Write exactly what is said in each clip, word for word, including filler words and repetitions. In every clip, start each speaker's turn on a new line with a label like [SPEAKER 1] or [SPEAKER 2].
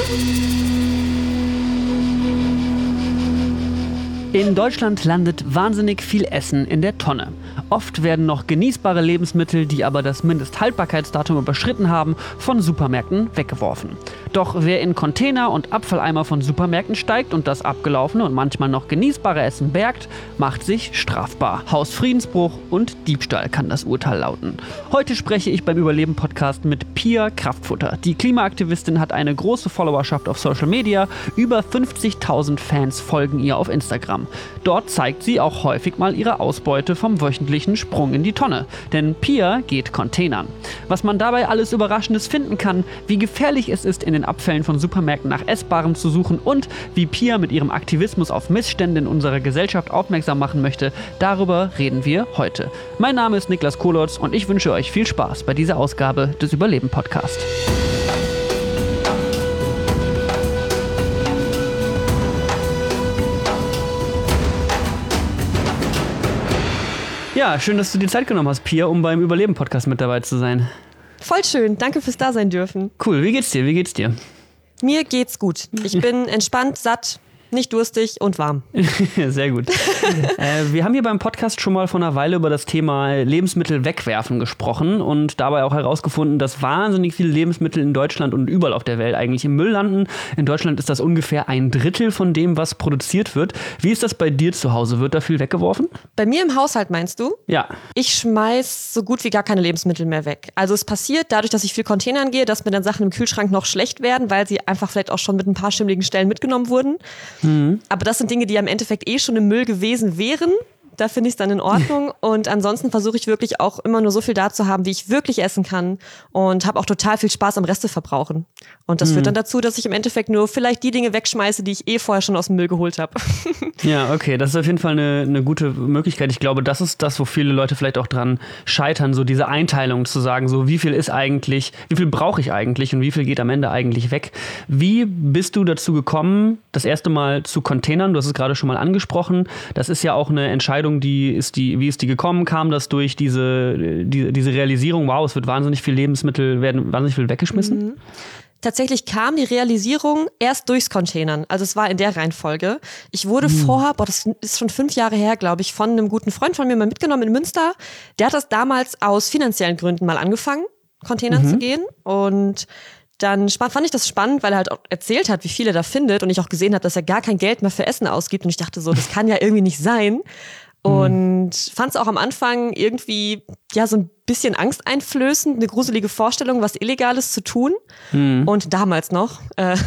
[SPEAKER 1] In Deutschland landet wahnsinnig viel Essen in der Tonne. Oft werden noch genießbare Lebensmittel, die aber das Mindesthaltbarkeitsdatum überschritten haben, von Supermärkten weggeworfen. Doch wer in Container und Abfalleimer von Supermärkten steigt und das abgelaufene und manchmal noch genießbare Essen bergt, macht sich strafbar. Hausfriedensbruch und Diebstahl kann das Urteil lauten. Heute spreche ich beim Überleben-Podcast mit Pia Kraftfutter. Die Klimaaktivistin hat eine große Followerschaft auf Social Media. Über fünfzigtausend Fans folgen ihr auf Instagram. Dort zeigt sie auch häufig mal ihre Ausbeute vom wöchentlichen Sprung in die Tonne. Denn Pia geht Containern. Was man dabei alles Überraschendes finden kann, wie gefährlich es ist, in den Abfällen von Supermärkten nach Essbarem zu suchen und wie Pia mit ihrem Aktivismus auf Missstände in unserer Gesellschaft aufmerksam machen möchte, darüber reden wir heute. Mein Name ist Niklas Kolotz und ich wünsche euch viel Spaß bei dieser Ausgabe des Überleben-Podcasts. Ja, schön, dass du dir Zeit genommen hast, Pia, um beim Überleben-Podcast mit dabei zu sein.
[SPEAKER 2] Voll schön, danke fürs Dasein dürfen.
[SPEAKER 1] Cool, wie geht's dir? Wie geht's dir?
[SPEAKER 2] Mir geht's gut. Ich bin entspannt, satt, nicht durstig und warm.
[SPEAKER 1] Sehr gut. äh, wir haben hier beim Podcast schon mal vor einer Weile über das Thema Lebensmittel wegwerfen gesprochen und dabei auch herausgefunden, dass wahnsinnig viele Lebensmittel in Deutschland und überall auf der Welt eigentlich im Müll landen. In Deutschland ist das ungefähr ein Drittel von dem, was produziert wird. Wie ist das bei dir zu Hause? Wird da viel weggeworfen?
[SPEAKER 2] Bei mir im Haushalt meinst du?
[SPEAKER 1] Ja.
[SPEAKER 2] Ich schmeiß so gut wie gar keine Lebensmittel mehr weg. Also es passiert dadurch, dass ich viel Containern gehe, dass mir dann Sachen im Kühlschrank noch schlecht werden, weil sie einfach vielleicht auch schon mit ein paar schimmligen Stellen mitgenommen wurden. Mhm. Aber das sind Dinge, die ja im Endeffekt eh schon im Müll gewesen wären. Da finde ich es dann in Ordnung. Und ansonsten versuche ich wirklich auch immer nur so viel da zu haben, wie ich wirklich essen kann. Und habe auch total viel Spaß am Resteverbrauchen. Und das mhm. führt dann dazu, dass ich im Endeffekt nur vielleicht die Dinge wegschmeiße, die ich eh vorher schon aus dem Müll geholt habe.
[SPEAKER 1] Ja, okay. Das ist auf jeden Fall eine, eine gute Möglichkeit. Ich glaube, das ist das, wo viele Leute vielleicht auch dran scheitern. So diese Einteilung zu sagen, so wie viel ist eigentlich, wie viel brauche ich eigentlich und wie viel geht am Ende eigentlich weg. Wie bist du dazu gekommen, das erste Mal zu Containern? Du hast es gerade schon mal angesprochen. Das ist ja auch eine Entscheidung, Die ist die, wie ist die gekommen? Kam das durch diese, die, diese Realisierung, wow, es wird wahnsinnig viel Lebensmittel, werden wahnsinnig viel weggeschmissen?
[SPEAKER 2] Mhm. Tatsächlich kam die Realisierung erst durchs Containern. Also es war in der Reihenfolge. Ich wurde mhm. vorher, boah, das ist schon fünf Jahre her, glaube ich, von einem guten Freund von mir mal mitgenommen in Münster. Der hat das damals aus finanziellen Gründen mal angefangen, Containern mhm. zu gehen. Und dann fand ich das spannend, weil er halt auch erzählt hat, wie viel er da findet. Und ich auch gesehen habe, dass er gar kein Geld mehr für Essen ausgibt. Und ich dachte so, das kann ja irgendwie nicht sein. Und fand es auch am Anfang irgendwie ja so ein bisschen angsteinflößend, eine gruselige Vorstellung, was Illegales zu tun. Mhm. Und damals noch, äh,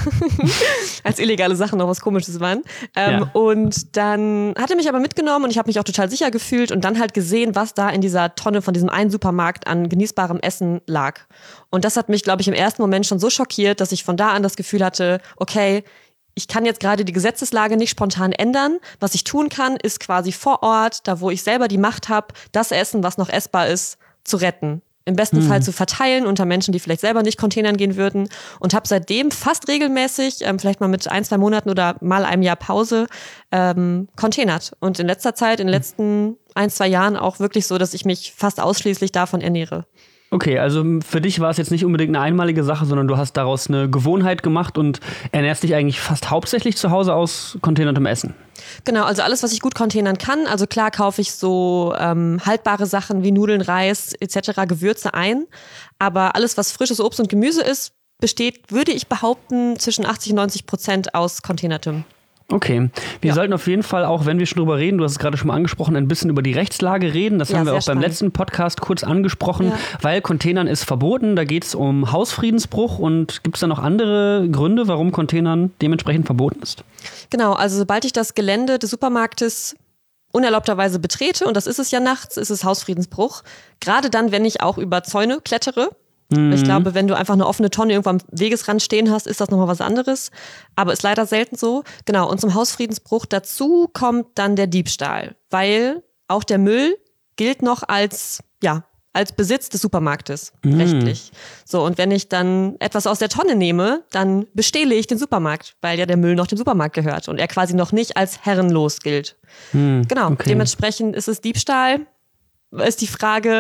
[SPEAKER 2] als illegale Sachen noch was Komisches waren. Ähm, ja. Und dann hat er mich aber mitgenommen und ich habe mich auch total sicher gefühlt und dann halt gesehen, was da in dieser Tonne von diesem einen Supermarkt an genießbarem Essen lag. Und das hat mich, glaube ich, im ersten Moment schon so schockiert, dass ich von da an das Gefühl hatte, okay, ich kann jetzt gerade die Gesetzeslage nicht spontan ändern. Was ich tun kann, ist quasi vor Ort, da wo ich selber die Macht habe, das Essen, was noch essbar ist, zu retten. Im besten mhm. Fall zu verteilen unter Menschen, die vielleicht selber nicht Containern gehen würden. Und habe seitdem fast regelmäßig, ähm, vielleicht mal mit ein, zwei Monaten oder mal einem Jahr Pause, ähm, containert. Und in letzter Zeit, in den letzten ein, zwei Jahren auch wirklich so, dass ich mich fast ausschließlich davon ernähre.
[SPEAKER 1] Okay, also für dich war es jetzt nicht unbedingt eine einmalige Sache, sondern du hast daraus eine Gewohnheit gemacht und ernährst dich eigentlich fast hauptsächlich zu Hause aus containertem Essen.
[SPEAKER 2] Genau, also alles, was ich gut containern kann. Also klar kaufe ich so ähm, haltbare Sachen wie Nudeln, Reis et cetera, Gewürze ein. Aber alles, was frisches Obst und Gemüse ist, besteht, würde ich behaupten, zwischen achtzig und neunzig Prozent aus containertem.
[SPEAKER 1] Okay, wir
[SPEAKER 2] ja.
[SPEAKER 1] sollten auf jeden Fall auch, wenn wir schon drüber reden, du hast es gerade schon mal angesprochen, ein bisschen über die Rechtslage reden. Das ja, haben wir auch spannend. beim letzten Podcast kurz angesprochen, ja. weil Containern ist verboten. Da geht es um Hausfriedensbruch. Und gibt es da noch andere Gründe, warum Containern dementsprechend verboten ist?
[SPEAKER 2] Genau, also sobald ich das Gelände des Supermarktes unerlaubterweise betrete, und das ist es ja nachts, ist es Hausfriedensbruch. Gerade dann, wenn ich auch über Zäune klettere. Mhm. Ich glaube, wenn du einfach eine offene Tonne irgendwo am Wegesrand stehen hast, ist das nochmal was anderes. Aber ist leider selten so. Genau, und zum Hausfriedensbruch dazu kommt dann der Diebstahl. Weil auch der Müll gilt noch als, ja, als Besitz des Supermarktes, mhm. rechtlich. So, und wenn ich dann etwas aus der Tonne nehme, dann bestehle ich den Supermarkt, weil ja der Müll noch dem Supermarkt gehört und er quasi noch nicht als herrenlos gilt. Mhm. Genau, okay. Dementsprechend ist es Diebstahl. Ist die Frage,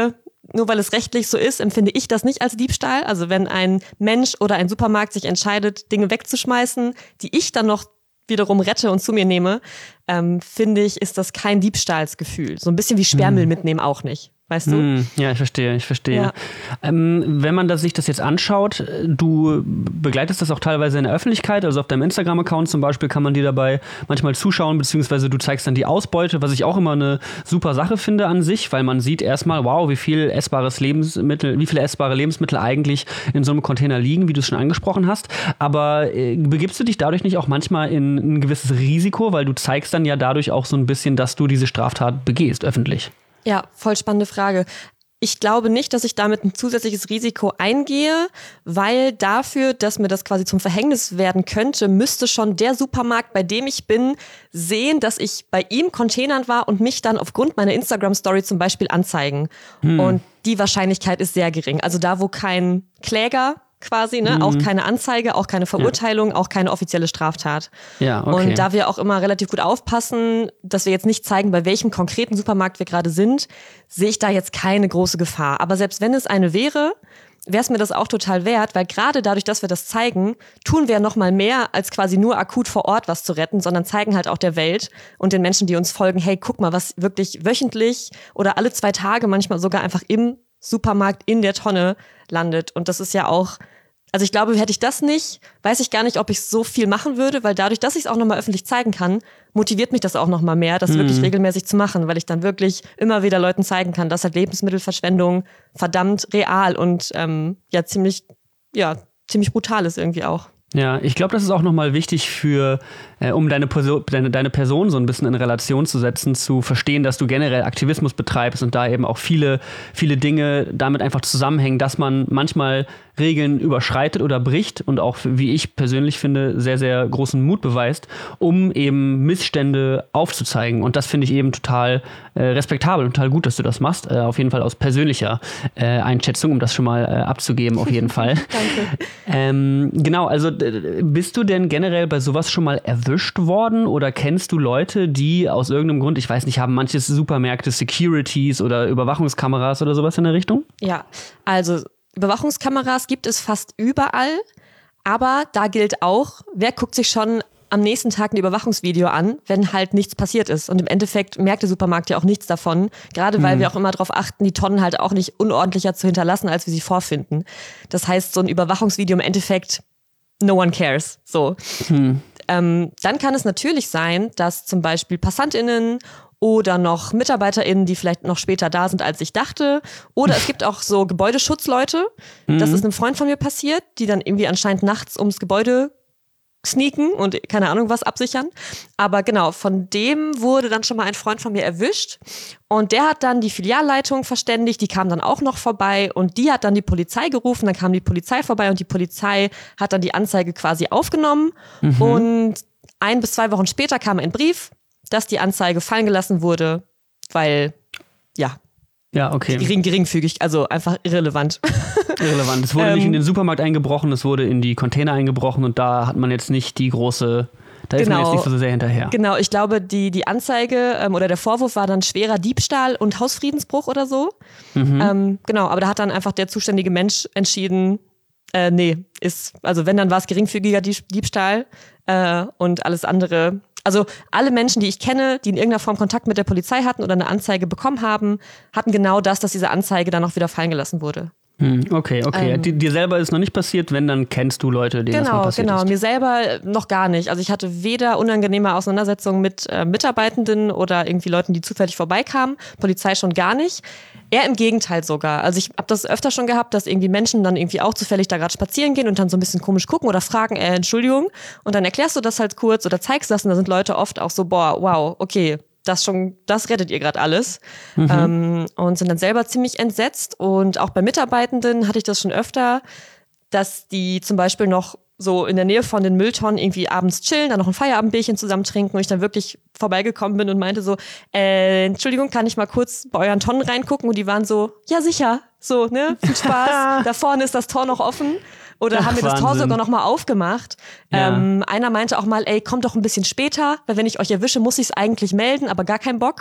[SPEAKER 2] nur weil es rechtlich so ist, empfinde ich das nicht als Diebstahl. Also wenn ein Mensch oder ein Supermarkt sich entscheidet, Dinge wegzuschmeißen, die ich dann noch wiederum rette und zu mir nehme, ähm, finde ich, ist das kein Diebstahlsgefühl. So ein bisschen wie Sperrmüll hm. mitnehmen auch nicht. Weißt du?
[SPEAKER 1] Mm, ja, ich verstehe, ich verstehe. Ja. Ähm, wenn man das, sich das jetzt anschaut, du begleitest das auch teilweise in der Öffentlichkeit, also auf deinem Instagram-Account zum Beispiel kann man dir dabei manchmal zuschauen, beziehungsweise du zeigst dann die Ausbeute, was ich auch immer eine super Sache finde an sich, weil man sieht erstmal, wow, wie viel essbares Lebensmittel, wie viele essbare Lebensmittel eigentlich in so einem Container liegen, wie du es schon angesprochen hast. Aber äh, begibst du dich dadurch nicht auch manchmal in ein gewisses Risiko, weil du zeigst dann ja dadurch auch so ein bisschen, dass du diese Straftat begehst, öffentlich?
[SPEAKER 2] Ja, voll spannende Frage. Ich glaube nicht, dass ich damit ein zusätzliches Risiko eingehe, weil dafür, dass mir das quasi zum Verhängnis werden könnte, müsste schon der Supermarkt, bei dem ich bin, sehen, dass ich bei ihm Containern war und mich dann aufgrund meiner Instagram-Story zum Beispiel anzeigen. Hm. Und die Wahrscheinlichkeit ist sehr gering. Also da, wo kein Kläger quasi, ne, mhm. auch keine Anzeige, auch keine Verurteilung, ja. auch keine offizielle Straftat.
[SPEAKER 1] Ja, okay.
[SPEAKER 2] Und da wir auch immer relativ gut aufpassen, dass wir jetzt nicht zeigen, bei welchem konkreten Supermarkt wir gerade sind, sehe ich da jetzt keine große Gefahr. Aber selbst wenn es eine wäre, wäre es mir das auch total wert, weil gerade dadurch, dass wir das zeigen, tun wir ja noch mal mehr, als quasi nur akut vor Ort was zu retten, sondern zeigen halt auch der Welt und den Menschen, die uns folgen, hey, guck mal, was wirklich wöchentlich oder alle zwei Tage manchmal sogar einfach im Supermarkt in der Tonne landet. Und das ist ja auch, also ich glaube, hätte ich das nicht, weiß ich gar nicht, ob ich so viel machen würde, weil dadurch, dass ich es auch nochmal öffentlich zeigen kann, motiviert mich das auch nochmal mehr, das mhm. wirklich regelmäßig zu machen, weil ich dann wirklich immer wieder Leuten zeigen kann, dass halt Lebensmittelverschwendung verdammt real und ähm, ja ziemlich, ja, ziemlich brutal ist irgendwie auch.
[SPEAKER 1] Ja, ich glaube, das ist auch nochmal wichtig für, äh, um deine, Perso- deine, deine Person so ein bisschen in Relation zu setzen, zu verstehen, dass du generell Aktivismus betreibst und da eben auch viele, viele Dinge damit einfach zusammenhängen, dass man manchmal Regeln überschreitet oder bricht und auch, wie ich persönlich finde, sehr, sehr großen Mut beweist, um eben Missstände aufzuzeigen. Und das finde ich eben total äh, respektabel und total gut, dass du das machst. Äh, auf jeden Fall aus persönlicher äh, Einschätzung, um das schon mal äh, abzugeben, auf jeden Fall.
[SPEAKER 2] Danke.
[SPEAKER 1] Ähm, genau, also d- bist du denn generell bei sowas schon mal erwischt worden oder kennst du Leute, die aus irgendeinem Grund, ich weiß nicht, haben manche Supermärkte Securities oder Überwachungskameras oder sowas in der Richtung?
[SPEAKER 2] Ja, also Überwachungskameras gibt es fast überall, aber da gilt auch, wer guckt sich schon am nächsten Tag ein Überwachungsvideo an, wenn halt nichts passiert ist. Und im Endeffekt merkt der Supermarkt ja auch nichts davon, gerade weil mhm. wir auch immer darauf achten, die Tonnen halt auch nicht unordentlicher zu hinterlassen, als wir sie vorfinden. Das heißt, so ein Überwachungsvideo im Endeffekt, no one cares. So. Mhm. Ähm, dann kann es natürlich sein, dass zum Beispiel PassantInnen oder noch MitarbeiterInnen, die vielleicht noch später da sind, als ich dachte. Oder es gibt auch so Gebäudeschutzleute. Mhm. Das ist einem Freund von mir passiert, die dann irgendwie anscheinend nachts ums Gebäude sneaken und keine Ahnung was absichern. Aber genau, von dem wurde dann schon mal ein Freund von mir erwischt. Und der hat dann die Filialleitung verständigt, die kam dann auch noch vorbei und die hat dann die Polizei gerufen. Dann kam die Polizei vorbei und die Polizei hat dann die Anzeige quasi aufgenommen. Mhm. Und ein bis zwei Wochen später kam ein Brief, dass die Anzeige fallen gelassen wurde, weil, ja,
[SPEAKER 1] ja, okay.
[SPEAKER 2] gering, geringfügig, also einfach irrelevant.
[SPEAKER 1] Irrelevant. Es wurde ähm, nicht in den Supermarkt eingebrochen, es wurde in die Container eingebrochen und da hat man jetzt nicht die große, da ist
[SPEAKER 2] genau,
[SPEAKER 1] man jetzt nicht so sehr hinterher.
[SPEAKER 2] Genau, ich glaube, die, die Anzeige ähm, oder der Vorwurf war dann schwerer Diebstahl und Hausfriedensbruch oder so. Mhm. Ähm, genau, aber da hat dann einfach der zuständige Mensch entschieden, äh, nee, ist, also wenn, dann war es geringfügiger Diebstahl äh, und alles andere. Also alle Menschen, die ich kenne, die in irgendeiner Form Kontakt mit der Polizei hatten oder eine Anzeige bekommen haben, hatten genau das, dass diese Anzeige dann auch wieder fallen gelassen wurde.
[SPEAKER 1] Hm, okay, okay. Ähm, Dir selber ist noch nicht passiert, wenn, dann kennst du Leute, denen
[SPEAKER 2] genau,
[SPEAKER 1] das mal passiert
[SPEAKER 2] genau.
[SPEAKER 1] ist.
[SPEAKER 2] Genau, mir selber noch gar nicht. Also ich hatte weder unangenehme Auseinandersetzungen mit äh, Mitarbeitenden oder irgendwie Leuten, die zufällig vorbeikamen. Polizei schon gar nicht. Eher im Gegenteil sogar. Also ich habe das öfter schon gehabt, dass irgendwie Menschen dann irgendwie auch zufällig da gerade spazieren gehen und dann so ein bisschen komisch gucken oder fragen, äh, Entschuldigung. Und dann erklärst du das halt kurz oder zeigst das und da sind Leute oft auch so, boah, wow, okay, das schon, das rettet ihr gerade alles. Mhm. Ähm, und sind dann selber ziemlich entsetzt. Und auch bei Mitarbeitenden hatte ich das schon öfter, dass die zum Beispiel noch so in der Nähe von den Mülltonnen irgendwie abends chillen, dann noch ein Feierabendbierchen zusammen trinken und ich dann wirklich vorbeigekommen bin und meinte so, äh, Entschuldigung, kann ich mal kurz bei euren Tonnen reingucken? Und die waren so, ja sicher, so, ne, viel Spaß, da vorne ist das Tor noch offen. Oder Ach, haben wir das Wahnsinn. Tor sogar noch mal aufgemacht. Ja. Ähm, einer meinte auch mal, ey, kommt doch ein bisschen später, weil wenn ich euch erwische, muss ich es eigentlich melden, aber gar keinen Bock.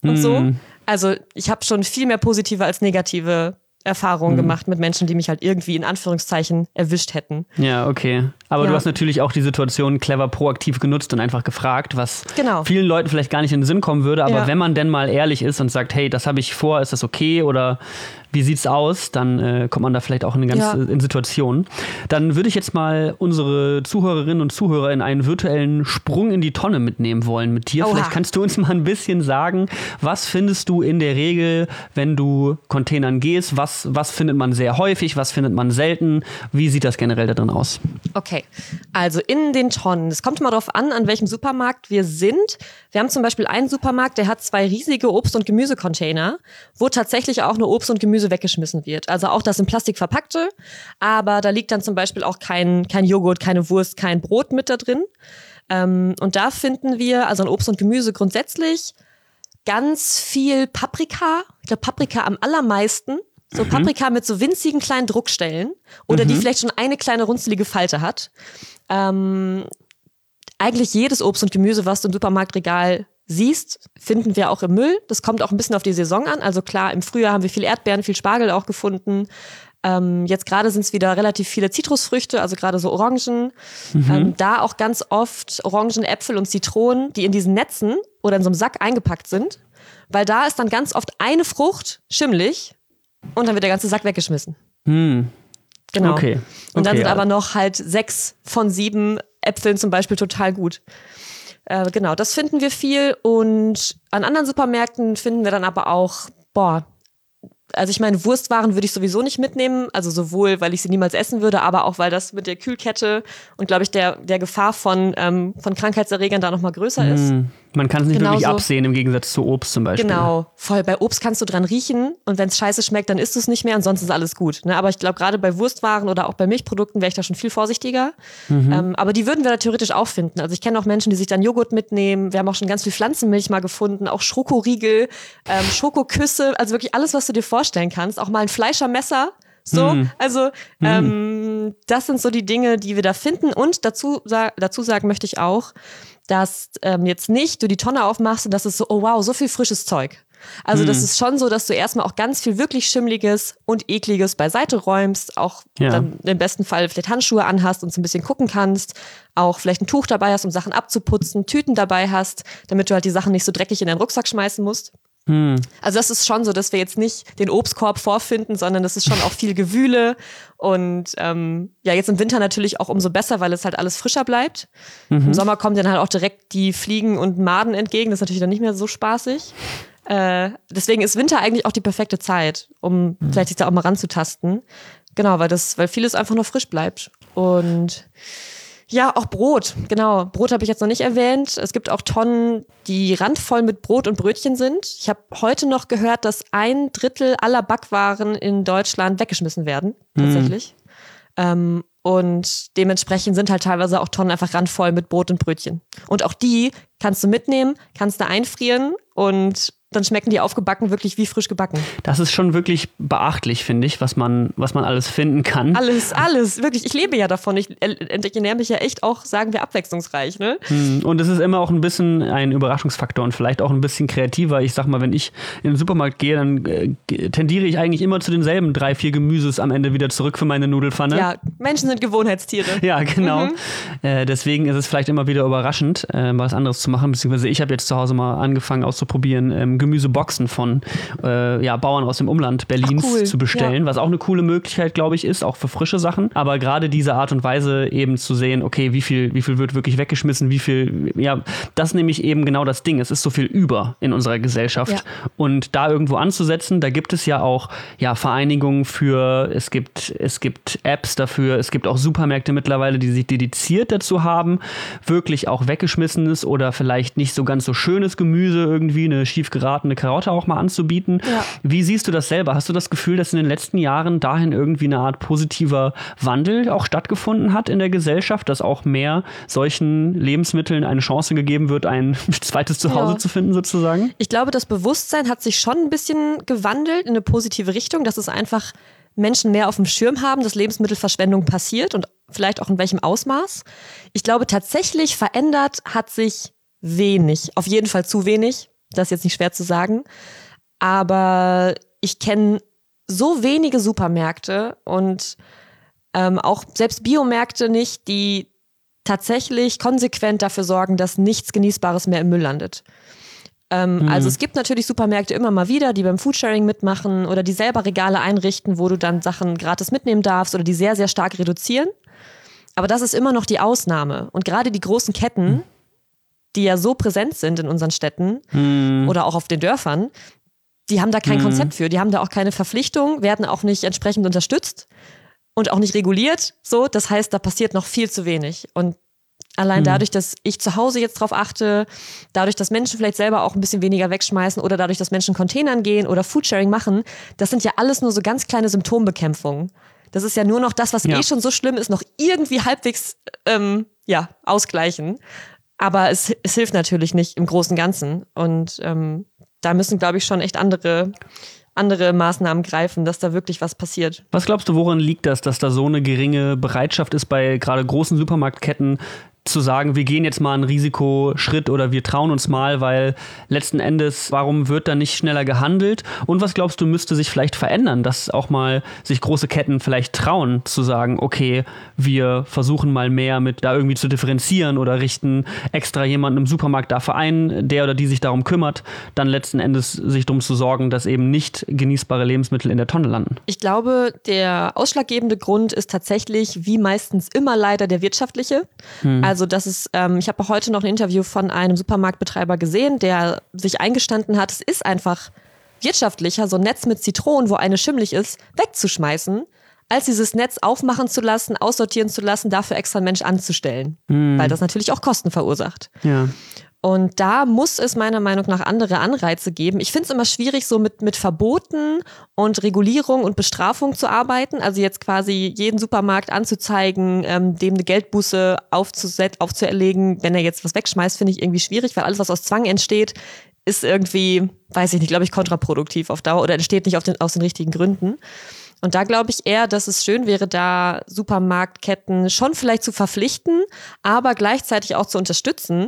[SPEAKER 2] und
[SPEAKER 1] mm.
[SPEAKER 2] so. Also ich habe schon viel mehr positive als negative Erfahrungen
[SPEAKER 1] mm.
[SPEAKER 2] gemacht mit Menschen, die mich halt irgendwie in Anführungszeichen erwischt hätten.
[SPEAKER 1] Ja, okay. Aber
[SPEAKER 2] Ja.
[SPEAKER 1] du hast natürlich auch die Situation clever proaktiv genutzt und einfach gefragt, was
[SPEAKER 2] Genau.
[SPEAKER 1] vielen Leuten vielleicht gar nicht in den Sinn kommen würde. Aber
[SPEAKER 2] Ja.
[SPEAKER 1] wenn man denn mal ehrlich ist und sagt, hey, das habe ich vor, ist das okay oder wie sieht's aus, dann äh, kommt man da vielleicht auch in eine ganz
[SPEAKER 2] Ja.
[SPEAKER 1] in Situationen. Dann würde ich jetzt mal unsere Zuhörerinnen und Zuhörer in einen virtuellen Sprung in die Tonne mitnehmen wollen mit dir.
[SPEAKER 2] Oha.
[SPEAKER 1] Vielleicht kannst du uns mal ein bisschen sagen, was findest du in der Regel, wenn du Containern gehst? Was, was findet man sehr häufig? Was findet man selten? Wie sieht das generell da drin aus?
[SPEAKER 2] Okay, also in den Tonnen. Es kommt immer darauf an, an welchem Supermarkt wir sind. Wir haben zum Beispiel einen Supermarkt, der hat zwei riesige Obst- und Gemüsecontainer, wo tatsächlich auch nur Obst und Gemüse weggeschmissen wird. Also auch das in Plastik verpackte, aber da liegt dann zum Beispiel auch kein, kein Joghurt, keine Wurst, kein Brot mit da drin. Ähm, und da finden wir, also an Obst und Gemüse grundsätzlich, ganz viel Paprika. Ich glaube Paprika am allermeisten. So Paprika mit so winzigen kleinen Druckstellen oder
[SPEAKER 1] Mhm.
[SPEAKER 2] die vielleicht schon eine kleine runzelige Falte hat. Ähm, eigentlich jedes Obst und Gemüse, was du im Supermarktregal siehst, finden wir auch im Müll. Das kommt auch ein bisschen auf die Saison an. Also klar, im Frühjahr haben wir viel Erdbeeren, viel Spargel auch gefunden. Ähm, jetzt gerade sind es wieder relativ viele Zitrusfrüchte, also gerade so Orangen.
[SPEAKER 1] Mhm.
[SPEAKER 2] Ähm, da auch ganz oft Orangen, Äpfel und Zitronen, die in diesen Netzen oder in so einem Sack eingepackt sind. Weil da ist dann ganz oft eine Frucht schimmelig und dann wird der ganze Sack weggeschmissen.
[SPEAKER 1] Hm.
[SPEAKER 2] Genau.
[SPEAKER 1] Okay.
[SPEAKER 2] Und dann
[SPEAKER 1] Okay,
[SPEAKER 2] sind
[SPEAKER 1] ja.
[SPEAKER 2] aber noch halt sechs von sieben Äpfeln zum Beispiel total gut. Äh, genau, das finden wir viel. Und an anderen Supermärkten finden wir dann aber auch, boah, also ich meine, Wurstwaren würde ich sowieso nicht mitnehmen, also sowohl, weil ich sie niemals essen würde, aber auch, weil das mit der Kühlkette und, glaube ich, der, der Gefahr von, ähm, von Krankheitserregern da nochmal größer ist.
[SPEAKER 1] Hm. Man kann es nicht wirklich
[SPEAKER 2] Genauso.
[SPEAKER 1] absehen im Gegensatz zu Obst zum Beispiel.
[SPEAKER 2] Genau, voll. Bei Obst kannst du dran riechen und wenn es scheiße schmeckt, dann isst du es nicht mehr und sonst ist alles gut. Ne? Aber ich glaube, gerade bei Wurstwaren oder auch bei Milchprodukten wäre ich da schon viel vorsichtiger.
[SPEAKER 1] Mhm.
[SPEAKER 2] Ähm, aber die würden wir da theoretisch auch finden. Also ich kenne auch Menschen, die sich dann Joghurt mitnehmen. Wir haben auch schon ganz viel Pflanzenmilch mal gefunden, auch Schokoriegel, ähm, Schokoküsse, also wirklich alles, was du dir vorstellen kannst. Auch mal ein Fleischermesser. So,
[SPEAKER 1] Mhm.
[SPEAKER 2] also ähm, das sind so die Dinge, die wir da finden. Und dazu, sa- dazu sagen möchte ich auch, dass ähm, jetzt nicht du die Tonne aufmachst und das ist so, oh wow, so viel frisches Zeug. Also das ist schon so, dass du erstmal auch ganz viel wirklich Schimmliges und Ekliges beiseite räumst, auch
[SPEAKER 1] Ja.
[SPEAKER 2] dann im besten Fall vielleicht Handschuhe anhast und so ein bisschen gucken kannst, auch vielleicht ein Tuch dabei hast, um Sachen abzuputzen, Tüten dabei hast, damit du halt die Sachen nicht so dreckig in deinen Rucksack schmeißen musst.
[SPEAKER 1] Hm.
[SPEAKER 2] Also das ist schon so, dass wir jetzt nicht den Obstkorb vorfinden, sondern das ist schon auch viel Gewühle und ähm, ja, jetzt im Winter natürlich auch umso besser, weil es halt alles frischer bleibt.
[SPEAKER 1] Mhm.
[SPEAKER 2] Im Sommer kommen dann halt auch direkt die Fliegen und Maden entgegen, das ist natürlich dann nicht mehr so spaßig. Äh, deswegen ist Winter eigentlich auch die perfekte Zeit, um
[SPEAKER 1] Mhm.
[SPEAKER 2] vielleicht sich da auch mal ranzutasten. Genau, weil das, weil vieles einfach noch frisch bleibt. Und ja, auch Brot, genau. Brot habe ich jetzt noch nicht erwähnt. Es gibt auch Tonnen, die randvoll mit Brot und Brötchen sind. Ich habe heute noch gehört, dass ein Drittel aller Backwaren in Deutschland weggeschmissen werden, tatsächlich. Ähm, und dementsprechend sind halt teilweise auch Tonnen einfach randvoll mit Brot und Brötchen. Und auch die kannst du mitnehmen, kannst du einfrieren und dann schmecken die aufgebacken wirklich wie frisch gebacken.
[SPEAKER 1] Das ist schon wirklich beachtlich, finde ich, was man, was man alles finden kann.
[SPEAKER 2] Alles, alles, wirklich. Ich lebe ja davon. Ich ernähre mich ja echt auch, sagen wir, abwechslungsreich, ne?
[SPEAKER 1] Hm, Und es ist immer auch ein bisschen ein Überraschungsfaktor und vielleicht auch ein bisschen kreativer. Ich sag mal, wenn ich in den Supermarkt gehe, dann äh, tendiere ich eigentlich immer zu denselben drei, vier Gemüses am Ende wieder zurück für meine Nudelfanne.
[SPEAKER 2] Ja, Menschen sind Gewohnheitstiere.
[SPEAKER 1] Ja, genau.
[SPEAKER 2] Mhm.
[SPEAKER 1] Äh, deswegen ist es vielleicht immer wieder überraschend, äh, was anderes zu machen. Beziehungsweise ich habe jetzt zu Hause mal angefangen auszuprobieren, ähm, Gemüseboxen von äh, ja, Bauern aus dem Umland Berlins
[SPEAKER 2] Ach, cool.
[SPEAKER 1] zu bestellen,
[SPEAKER 2] Ja.
[SPEAKER 1] was auch eine coole Möglichkeit, glaube ich, ist, auch für frische Sachen. Aber gerade diese Art und Weise eben zu sehen, okay, wie viel, wie viel wird wirklich weggeschmissen, wie viel, ja, das ist nämlich eben genau das Ding. Es ist so viel über in unserer Gesellschaft.
[SPEAKER 2] Ja.
[SPEAKER 1] Und da irgendwo anzusetzen, da gibt es ja auch ja, Vereinigungen für, es gibt, es gibt Apps dafür, es gibt auch Supermärkte mittlerweile, die sich dediziert dazu haben, wirklich auch weggeschmissenes oder vielleicht nicht so ganz so schönes Gemüse, irgendwie eine schief geratene Karotte auch mal anzubieten.
[SPEAKER 2] Ja.
[SPEAKER 1] Wie siehst du das selber? Hast du das Gefühl, dass in den letzten Jahren dahin irgendwie eine Art positiver Wandel auch stattgefunden hat in der Gesellschaft, dass auch mehr solchen Lebensmitteln eine Chance gegeben wird, ein zweites Zuhause
[SPEAKER 2] Ja.
[SPEAKER 1] zu finden sozusagen?
[SPEAKER 2] Ich glaube, das Bewusstsein hat sich schon ein bisschen gewandelt in eine positive Richtung, dass es einfach Menschen mehr auf dem Schirm haben, dass Lebensmittelverschwendung passiert und vielleicht auch in welchem Ausmaß. Ich glaube, tatsächlich verändert hat sich wenig, auf jeden Fall zu wenig. Das ist jetzt nicht schwer zu sagen. Aber ich kenne so wenige Supermärkte und ähm, auch selbst Biomärkte nicht, die tatsächlich konsequent dafür sorgen, dass nichts Genießbares mehr im Müll landet. Ähm, hm. Also es gibt natürlich Supermärkte immer mal wieder, die beim Foodsharing mitmachen oder die selber Regale einrichten, wo du dann Sachen gratis mitnehmen darfst oder die sehr, sehr stark reduzieren. Aber das ist immer noch die Ausnahme. Und gerade die großen Ketten, hm. die ja so präsent sind in unseren Städten hm. oder auch auf den Dörfern, die haben da kein hm. Konzept für. Die haben da auch keine Verpflichtung, werden auch nicht entsprechend unterstützt und auch nicht reguliert. So, das heißt, da passiert noch viel zu wenig. Und allein hm. dadurch, dass ich zu Hause jetzt drauf achte, dadurch, dass Menschen vielleicht selber auch ein bisschen weniger wegschmeißen oder dadurch, dass Menschen Containern gehen oder Foodsharing machen, das sind ja alles nur so ganz kleine Symptombekämpfungen. Das ist ja nur noch das, was ja. eh schon so schlimm ist, noch irgendwie halbwegs ähm, ja, ausgleichen. Aber es, es hilft natürlich nicht im Großen und Ganzen. Und ähm, da müssen, glaube ich, schon echt andere, andere Maßnahmen greifen, dass da wirklich was passiert.
[SPEAKER 1] Was glaubst du, woran liegt das, dass da so eine geringe Bereitschaft ist bei gerade großen Supermarktketten, zu sagen, wir gehen jetzt mal einen Risikoschritt oder wir trauen uns mal, weil letzten Endes, warum wird da nicht schneller gehandelt? Und was glaubst du, müsste sich vielleicht verändern, dass auch mal sich große Ketten vielleicht trauen, zu sagen, okay, wir versuchen mal mehr mit da irgendwie zu differenzieren oder richten extra jemanden im Supermarkt dafür ein, der oder die sich darum kümmert, dann letzten Endes sich darum zu sorgen, dass eben nicht genießbare Lebensmittel in der Tonne landen?
[SPEAKER 2] Ich glaube, der ausschlaggebende Grund ist tatsächlich, wie meistens immer leider, der wirtschaftliche. Hm. Also das ist, ähm, ich habe auch heute noch ein Interview von einem Supermarktbetreiber gesehen, der sich eingestanden hat, es ist einfach wirtschaftlicher, so ein Netz mit Zitronen, wo eine schimmelig ist, wegzuschmeißen, als dieses Netz aufmachen zu lassen, aussortieren zu lassen, dafür extra einen Mensch anzustellen. Hm. Weil das natürlich auch Kosten verursacht.
[SPEAKER 1] Ja.
[SPEAKER 2] Und da muss es meiner Meinung nach andere Anreize geben. Ich finde es immer schwierig, so mit, mit Verboten und Regulierung und Bestrafung zu arbeiten. Also jetzt quasi jeden Supermarkt anzuzeigen, ähm, dem eine Geldbuße aufzuset- aufzuerlegen, wenn er jetzt was wegschmeißt, finde ich irgendwie schwierig, weil alles, was aus Zwang entsteht, ist irgendwie, weiß ich nicht, glaube ich, kontraproduktiv auf Dauer oder entsteht nicht auf den, aus den richtigen Gründen. Und da glaube ich eher, dass es schön wäre, da Supermarktketten schon vielleicht zu verpflichten, aber gleichzeitig auch zu unterstützen,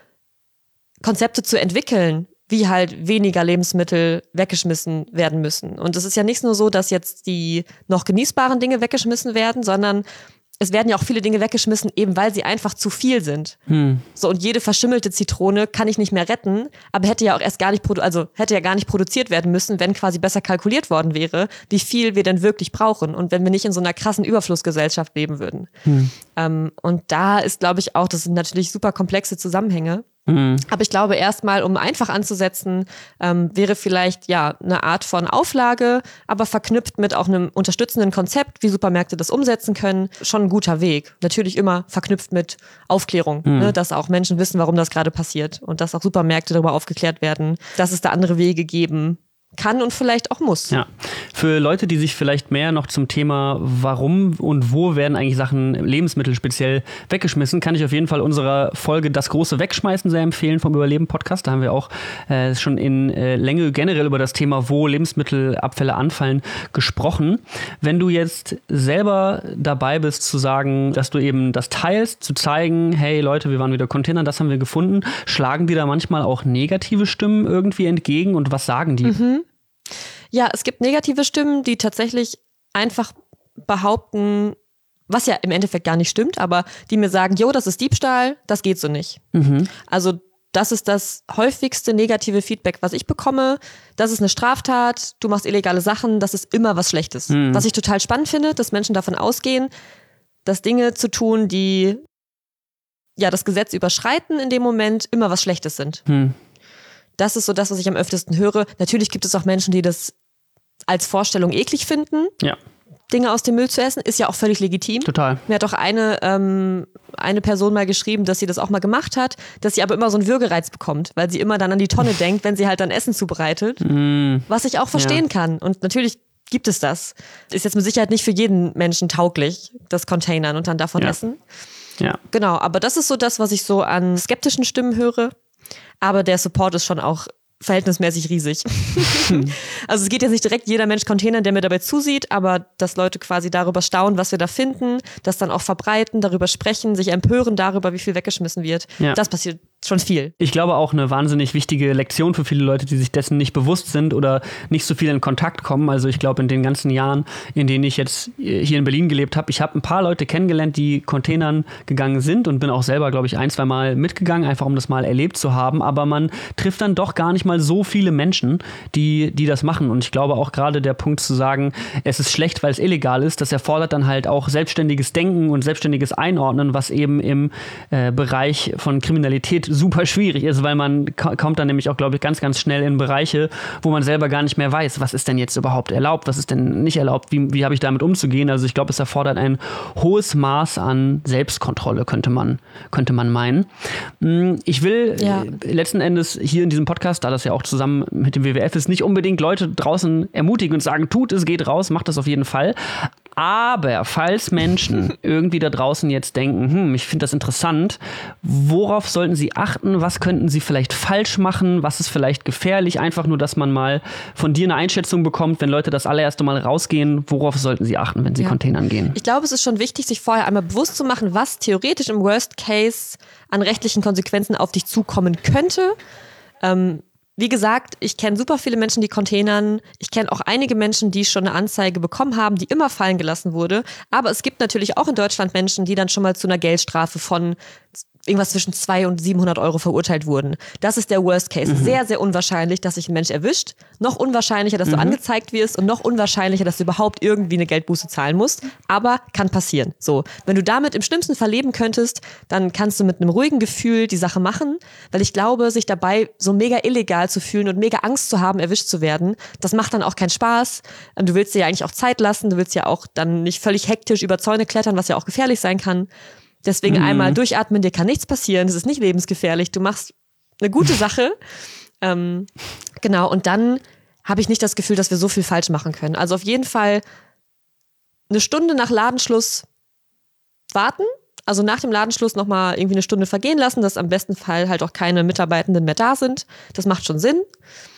[SPEAKER 2] Konzepte zu entwickeln, wie halt weniger Lebensmittel weggeschmissen werden müssen. Und es ist ja nicht nur so, dass jetzt die noch genießbaren Dinge weggeschmissen werden, sondern es werden ja auch viele Dinge weggeschmissen, eben weil sie einfach zu viel sind. Hm. So, und jede verschimmelte Zitrone kann ich nicht mehr retten, aber hätte ja auch erst gar nicht produ- also hätte ja gar nicht produziert werden müssen, wenn quasi besser kalkuliert worden wäre, wie viel wir denn wirklich brauchen und wenn wir nicht in so einer krassen Überflussgesellschaft leben würden. Hm. Ähm, und da ist, glaube ich, auch, das sind natürlich super komplexe Zusammenhänge. Mhm. Aber ich glaube, erstmal, um einfach anzusetzen, ähm, wäre vielleicht ja eine Art von Auflage, aber verknüpft mit auch einem unterstützenden Konzept, wie Supermärkte das umsetzen können, schon ein guter Weg. Natürlich immer verknüpft mit Aufklärung, mhm. ne, dass auch Menschen wissen, warum das gerade passiert und dass auch Supermärkte darüber aufgeklärt werden, dass es da andere Wege geben kann und vielleicht auch muss.
[SPEAKER 1] Ja. Für Leute, die sich vielleicht mehr noch zum Thema warum und wo werden eigentlich Sachen, Lebensmittel speziell weggeschmissen, kann ich auf jeden Fall unserer Folge Das große Wegschmeißen sehr empfehlen vom Überleben-Podcast. Da haben wir auch äh, schon in äh, Länge generell über das Thema, wo Lebensmittelabfälle anfallen, gesprochen. Wenn du jetzt selber dabei bist zu sagen, dass du eben das teilst, zu zeigen, hey Leute, wir waren wieder Container, das haben wir gefunden, schlagen dir da manchmal auch negative Stimmen irgendwie entgegen und was sagen die?
[SPEAKER 2] Mhm. Ja, es gibt negative Stimmen, die tatsächlich einfach behaupten, was ja im Endeffekt gar nicht stimmt, aber die mir sagen, jo, das ist Diebstahl, das geht so nicht. Mhm. Also das ist das häufigste negative Feedback, was ich bekomme. Das ist eine Straftat, du machst illegale Sachen, das ist immer was Schlechtes. Mhm. Was ich total spannend finde, dass Menschen davon ausgehen, dass Dinge zu tun, die ja das Gesetz überschreiten in dem Moment, immer was Schlechtes sind. Mhm. Das ist so das, was ich am öftesten höre. Natürlich gibt es auch Menschen, die das als Vorstellung eklig finden,
[SPEAKER 1] ja.
[SPEAKER 2] Dinge aus dem Müll zu essen. Ist ja auch völlig legitim.
[SPEAKER 1] Total.
[SPEAKER 2] Mir hat auch eine, ähm, eine Person mal geschrieben, dass sie das auch mal gemacht hat, dass sie aber immer so einen Würgereiz bekommt, weil sie immer dann an die Tonne denkt, wenn sie halt dann Essen zubereitet. Mm. Was ich auch verstehen ja. kann. Und natürlich gibt es das. Ist jetzt mit Sicherheit nicht für jeden Menschen tauglich, das Containern und dann davon
[SPEAKER 1] ja.
[SPEAKER 2] essen.
[SPEAKER 1] Ja.
[SPEAKER 2] Genau, aber das ist so das, was ich so an skeptischen Stimmen höre. Aber der Support ist schon auch verhältnismäßig riesig. Also es geht jetzt nicht direkt jeder Mensch Containern, der mir dabei zusieht, aber dass Leute quasi darüber staunen, was wir da finden, das dann auch verbreiten, darüber sprechen, sich empören darüber, wie viel weggeschmissen wird. Ja. Das passiert schon viel.
[SPEAKER 1] Ich glaube auch eine wahnsinnig wichtige Lektion für viele Leute, die sich dessen nicht bewusst sind oder nicht so viel in Kontakt kommen. Also ich glaube, in den ganzen Jahren, in denen ich jetzt hier in Berlin gelebt habe, ich habe ein paar Leute kennengelernt, die Containern gegangen sind und bin auch selber, glaube ich, ein, zwei Mal mitgegangen, einfach um das mal erlebt zu haben. Aber man trifft dann doch gar nicht mal so viele Menschen, die, die das machen. Und ich glaube auch gerade der Punkt zu sagen, es ist schlecht, weil es illegal ist, das erfordert dann halt auch selbstständiges Denken und selbstständiges Einordnen, was eben im äh, Bereich von Kriminalität super schwierig ist, weil man k- kommt dann nämlich auch, glaube ich, ganz, ganz schnell in Bereiche, wo man selber gar nicht mehr weiß, was ist denn jetzt überhaupt erlaubt, was ist denn nicht erlaubt, wie, wie habe ich damit umzugehen. Also ich glaube, es erfordert ein hohes Maß an Selbstkontrolle, könnte man, könnte man meinen. Ich will
[SPEAKER 2] Ja.
[SPEAKER 1] äh, letzten Endes hier in diesem Podcast, da das ja auch zusammen mit dem W W F ist, nicht unbedingt Leute draußen ermutigen und sagen, tut es, geht raus, macht das auf jeden Fall. Aber falls Menschen irgendwie da draußen jetzt denken, hm, ich finde das interessant, worauf sollten sie achten? Was könnten sie vielleicht falsch machen? Was ist vielleicht gefährlich? Einfach nur, dass man mal von dir eine Einschätzung bekommt, wenn Leute das allererste Mal rausgehen, worauf sollten sie achten, wenn sie
[SPEAKER 2] Ja.
[SPEAKER 1] Containern gehen?
[SPEAKER 2] Ich glaube, es ist schon wichtig, sich vorher einmal bewusst zu machen, was theoretisch im Worst Case an rechtlichen Konsequenzen auf dich zukommen könnte. Ähm, Wie gesagt, ich kenne super viele Menschen, die Containern. Ich kenne auch einige Menschen, die schon eine Anzeige bekommen haben, die immer fallen gelassen wurde. Aber es gibt natürlich auch in Deutschland Menschen, die dann schon mal zu einer Geldstrafe von irgendwas zwischen zweihundert und siebenhundert Euro verurteilt wurden. Das ist der Worst Case. Mhm. Sehr, sehr unwahrscheinlich, dass sich ein Mensch erwischt. Noch unwahrscheinlicher, dass mhm. du angezeigt wirst und noch unwahrscheinlicher, dass du überhaupt irgendwie eine Geldbuße zahlen musst. Aber kann passieren. So, wenn du damit im schlimmsten Fall leben könntest, dann kannst du mit einem ruhigen Gefühl die Sache machen, weil ich glaube, sich dabei so mega illegal zu fühlen und mega Angst zu haben, erwischt zu werden, das macht dann auch keinen Spaß. Du willst dir ja eigentlich auch Zeit lassen, du willst ja auch dann nicht völlig hektisch über Zäune klettern, was ja auch gefährlich sein kann. Deswegen mhm. einmal durchatmen, dir kann nichts passieren, es ist nicht lebensgefährlich, du machst eine gute Sache. ähm, genau, und dann habe ich nicht das Gefühl, dass wir so viel falsch machen können. Also auf jeden Fall eine Stunde nach Ladenschluss warten, also nach dem Ladenschluss nochmal irgendwie eine Stunde vergehen lassen, dass am besten Fall halt auch keine Mitarbeitenden mehr da sind. Das macht schon Sinn.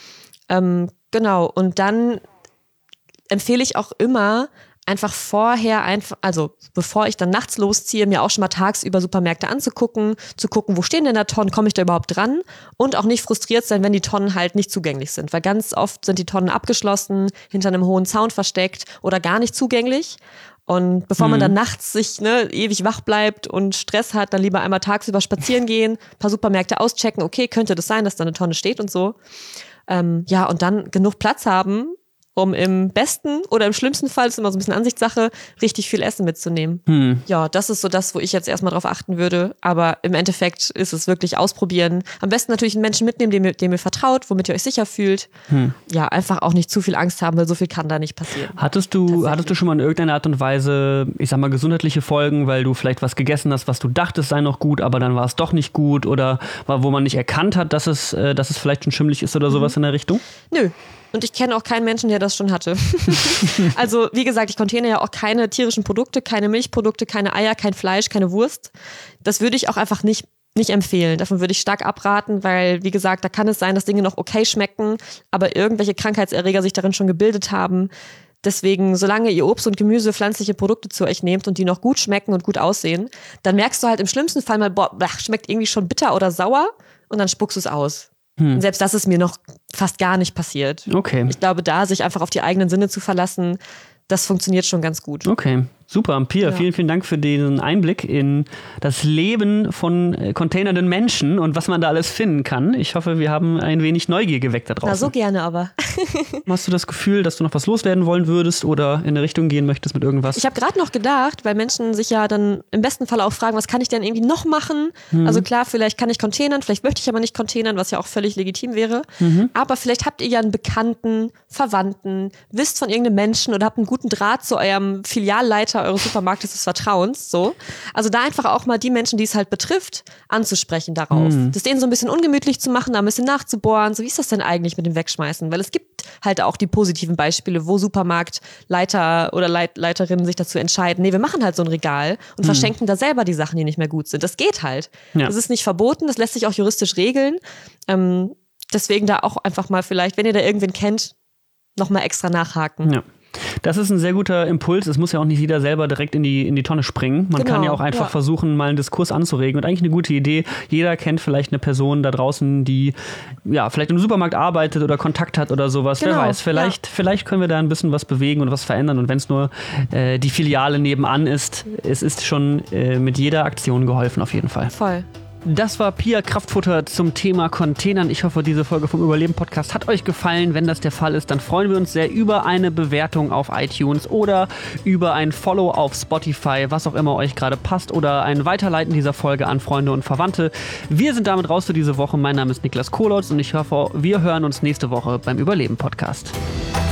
[SPEAKER 2] Ähm, genau, und dann empfehle ich auch immer, einfach vorher, einfach, also bevor ich dann nachts losziehe, mir auch schon mal tagsüber Supermärkte anzugucken, zu gucken, wo stehen denn da Tonnen, komme ich da überhaupt dran und auch nicht frustriert sein, wenn die Tonnen halt nicht zugänglich sind, weil ganz oft sind die Tonnen abgeschlossen, hinter einem hohen Zaun versteckt oder gar nicht zugänglich. Und bevor man dann nachts sich ne, ewig wach bleibt und Stress hat, dann lieber einmal tagsüber spazieren gehen, ein paar Supermärkte auschecken, okay, könnte das sein, dass da eine Tonne steht und so. Ähm, ja, und dann genug Platz haben, um im besten oder im schlimmsten Fall, das ist immer so ein bisschen Ansichtssache, richtig viel Essen mitzunehmen. Hm. Ja, das ist so das, wo ich jetzt erstmal drauf achten würde. Aber im Endeffekt ist es wirklich ausprobieren. Am besten natürlich einen Menschen mitnehmen, dem ihr, dem ihr vertraut, womit ihr euch sicher fühlt. Hm. Ja, einfach auch nicht zu viel Angst haben, weil so viel kann da nicht passieren.
[SPEAKER 1] Hattest du, hattest du schon mal in irgendeiner Art und Weise, ich sag mal, gesundheitliche Folgen, weil du vielleicht was gegessen hast, was du dachtest sei noch gut, aber dann war es doch nicht gut oder wo man nicht erkannt hat, dass es, dass es vielleicht schon schimmelig ist oder sowas mhm. in der Richtung?
[SPEAKER 2] Nö. Und ich kenne auch keinen Menschen, der das schon hatte. Also wie gesagt, ich container ja auch keine tierischen Produkte, keine Milchprodukte, keine Eier, kein Fleisch, keine Wurst. Das würde ich auch einfach nicht, nicht empfehlen. Davon würde ich stark abraten, weil wie gesagt, da kann es sein, dass Dinge noch okay schmecken, aber irgendwelche Krankheitserreger sich darin schon gebildet haben. Deswegen, solange ihr Obst und Gemüse, pflanzliche Produkte zu euch nehmt und die noch gut schmecken und gut aussehen, dann merkst du halt im schlimmsten Fall mal, boah, schmeckt irgendwie schon bitter oder sauer und dann spuckst du es aus. Hm. Selbst das ist mir noch fast gar nicht passiert.
[SPEAKER 1] Okay.
[SPEAKER 2] Ich glaube, da sich einfach auf die eigenen Sinne zu verlassen, das funktioniert schon ganz gut.
[SPEAKER 1] Okay, super. Pia,
[SPEAKER 2] ja.
[SPEAKER 1] vielen, vielen Dank für den Einblick in das Leben von äh, containernden Menschen und was man da alles finden kann. Ich hoffe, wir haben ein wenig Neugier geweckt da draußen.
[SPEAKER 2] Na, so gerne aber.
[SPEAKER 1] Hast du das Gefühl, dass du noch was loswerden wollen würdest oder in eine Richtung gehen möchtest mit irgendwas?
[SPEAKER 2] Ich habe gerade noch gedacht, weil Menschen sich ja dann im besten Fall auch fragen, was kann ich denn irgendwie noch machen? Mhm. Also klar, vielleicht kann ich containern, vielleicht möchte ich aber nicht containern, was ja auch völlig legitim wäre. Mhm. Aber vielleicht habt ihr ja einen Bekannten, Verwandten, wisst von irgendeinem Menschen oder habt einen guten Draht zu eurem Filialleiter eures Supermarktes des Vertrauens. So. Also da einfach auch mal die Menschen, die es halt betrifft, anzusprechen darauf. Mhm. Das denen so ein bisschen ungemütlich zu machen, da ein bisschen nachzubohren. So, wie ist das denn eigentlich mit dem Wegschmeißen? Weil es gibt halt auch die positiven Beispiele, wo Supermarktleiter oder Leit- Leiterinnen sich dazu entscheiden, nee, wir machen halt so ein Regal und mhm. verschenken da selber die Sachen, die nicht mehr gut sind. Das geht halt. Ja. Das ist nicht verboten, das lässt sich auch juristisch regeln. Ähm, deswegen da auch einfach mal vielleicht, wenn ihr da irgendwen kennt, nochmal extra nachhaken.
[SPEAKER 1] Ja. Das ist ein sehr guter Impuls. Es muss ja auch nicht jeder selber direkt in die, in die Tonne springen. Man
[SPEAKER 2] genau,
[SPEAKER 1] kann ja auch einfach ja. versuchen, mal einen Diskurs anzuregen. Und eigentlich eine gute Idee. Jeder kennt vielleicht eine Person da draußen, die ja vielleicht im Supermarkt arbeitet oder Kontakt hat oder sowas. Genau, wer weiß, vielleicht, ja. vielleicht können wir da ein bisschen was bewegen und was verändern. Und wenn es nur äh, die Filiale nebenan ist, es ist schon äh, mit jeder Aktion geholfen auf jeden Fall.
[SPEAKER 2] Voll.
[SPEAKER 1] Das war Pia Kraftfutter zum Thema Containern. Ich hoffe, diese Folge vom Überleben-Podcast hat euch gefallen. Wenn das der Fall ist, dann freuen wir uns sehr über eine Bewertung auf iTunes oder über ein Follow auf Spotify, was auch immer euch gerade passt, oder ein Weiterleiten dieser Folge an Freunde und Verwandte. Wir sind damit raus für diese Woche. Mein Name ist Niklas Kolotz und ich hoffe, wir hören uns nächste Woche beim Überleben-Podcast.